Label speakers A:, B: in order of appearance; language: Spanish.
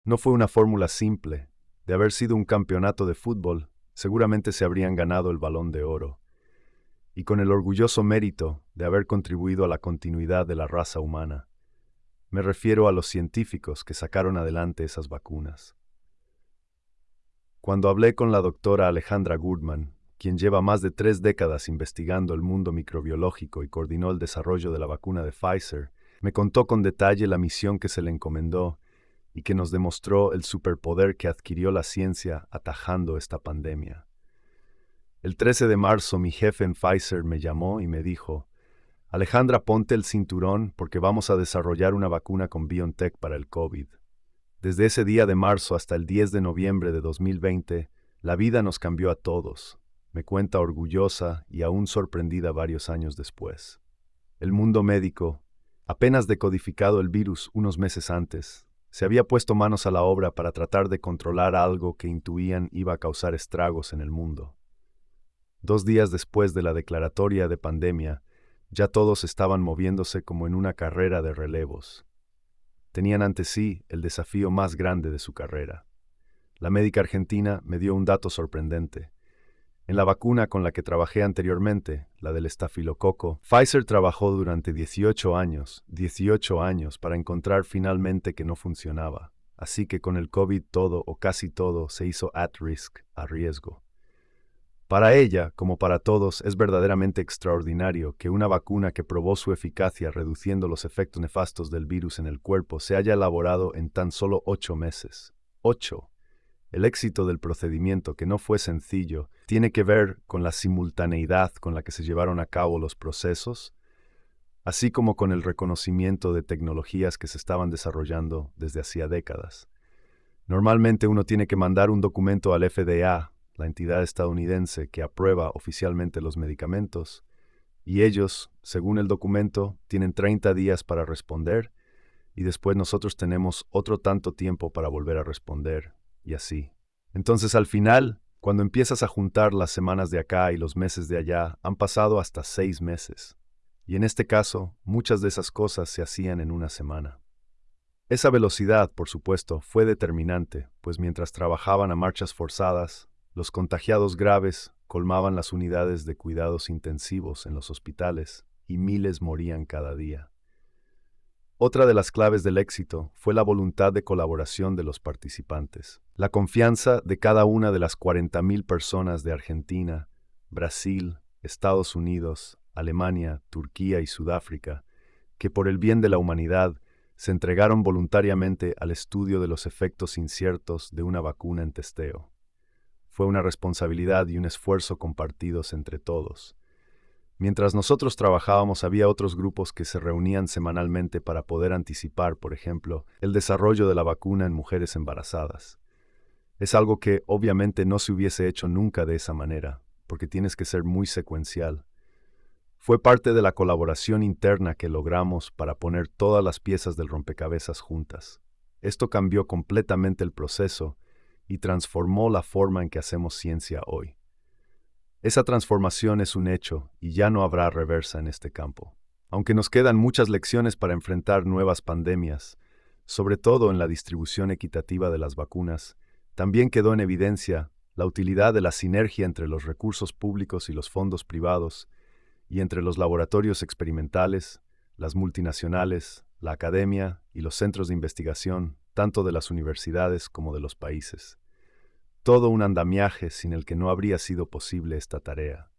A: No fue una fórmula simple. De haber sido un campeonato de fútbol, seguramente se habrían ganado el Balón de Oro, y con el orgulloso mérito de haber contribuido a la continuidad de la raza humana. Me refiero a los científicos que sacaron adelante esas vacunas. Cuando hablé con la doctora Alejandra Goodman, quien lleva más de 3 décadas investigando el mundo microbiológico y coordinó el desarrollo de la vacuna de Pfizer, me contó con detalle la misión que se le encomendó y que nos demostró el superpoder que adquirió la ciencia atajando esta pandemia. El 13 de marzo mi jefe en Pfizer me llamó y me dijo: Alejandra, ponte el cinturón porque vamos a desarrollar una vacuna con BioNTech para el COVID. Desde ese día de marzo hasta el 10 de noviembre de 2020, la vida nos cambió a todos, me cuenta orgullosa y aún sorprendida varios años después. El mundo médico, apenas decodificado el virus unos meses antes, se había puesto manos a la obra para tratar de controlar algo que intuían iba a causar estragos en el mundo. 2 días después de la declaratoria de pandemia, ya todos estaban moviéndose como en una carrera de relevos. Tenían ante sí el desafío más grande de su carrera. La médica argentina me dio un dato sorprendente. En la vacuna con la que trabajé anteriormente, la del estafilococo, Pfizer trabajó durante 18 años para encontrar finalmente que no funcionaba. Así que con el COVID todo o casi todo se hizo at risk, a riesgo. Para ella, como para todos, es verdaderamente extraordinario que una vacuna que probó su eficacia reduciendo los efectos nefastos del virus en el cuerpo se haya elaborado en tan solo 8 meses. 8. El éxito del procedimiento, que no fue sencillo, tiene que ver con la simultaneidad con la que se llevaron a cabo los procesos, así como con el reconocimiento de tecnologías que se estaban desarrollando desde hacía décadas. Normalmente uno tiene que mandar un documento al FDA, la entidad estadounidense que aprueba oficialmente los medicamentos, y ellos, según el documento, tienen 30 días para responder, y después nosotros tenemos otro tanto tiempo para volver a responder, y así. Entonces al final, cuando empiezas a juntar las semanas de acá y los meses de allá, han pasado hasta 6 meses. Y en este caso, muchas de esas cosas se hacían en una semana. Esa velocidad, por supuesto, fue determinante, pues mientras trabajaban a marchas forzadas, los contagiados graves colmaban las unidades de cuidados intensivos en los hospitales y miles morían cada día. Otra de las claves del éxito fue la voluntad de colaboración de los participantes, la confianza de cada una de las 40.000 personas de Argentina, Brasil, Estados Unidos, Alemania, Turquía y Sudáfrica, que por el bien de la humanidad se entregaron voluntariamente al estudio de los efectos inciertos de una vacuna en testeo. Fue una responsabilidad y un esfuerzo compartidos entre todos. Mientras nosotros trabajábamos, había otros grupos que se reunían semanalmente para poder anticipar, por ejemplo, el desarrollo de la vacuna en mujeres embarazadas. Es algo que obviamente no se hubiese hecho nunca de esa manera, porque tienes que ser muy secuencial. Fue parte de la colaboración interna que logramos para poner todas las piezas del rompecabezas juntas. Esto cambió completamente el proceso y transformó la forma en que hacemos ciencia hoy. Esa transformación es un hecho y ya no habrá reversa en este campo. Aunque nos quedan muchas lecciones para enfrentar nuevas pandemias, sobre todo en la distribución equitativa de las vacunas, también quedó en evidencia la utilidad de la sinergia entre los recursos públicos y los fondos privados, y entre los laboratorios experimentales, las multinacionales, la academia y los centros de investigación, tanto de las universidades como de los países. Todo un andamiaje sin el que no habría sido posible esta tarea.